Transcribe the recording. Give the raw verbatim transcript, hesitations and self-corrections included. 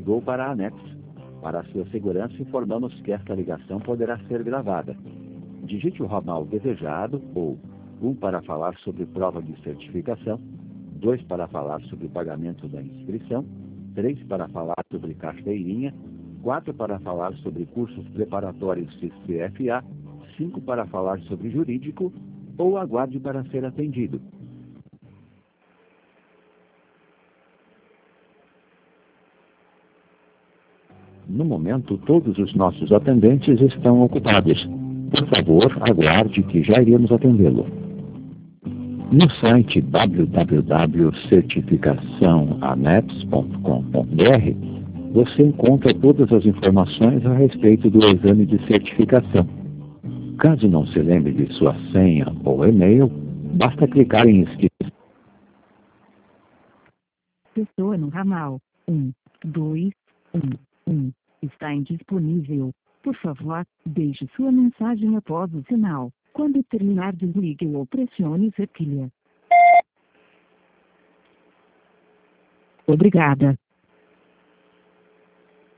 ligou para a ANEPS. Para sua segurança, informamos que esta ligação poderá ser gravada. Digite o ramal desejado ou um para falar sobre prova de certificação, dois para falar sobre pagamento da inscrição, três para falar sobre carteirinha, quatro para falar sobre cursos preparatórios C F A, cinco para falar sobre jurídico, ou aguarde para ser atendido. No momento, todos os nossos atendentes estão ocupados. Por favor, aguarde que já iremos atendê-lo. No site w w w ponto certificação aneps ponto com ponto b r você encontra todas as informações a respeito do exame de certificação. Caso não se lembre de sua senha ou e-mail, basta clicar em esquecer. Pessoa no ramal um, dois, um, um está indisponível. Por favor, deixe sua mensagem após o sinal. Quando terminar, desligue ou pressione cerquilha. Obrigada.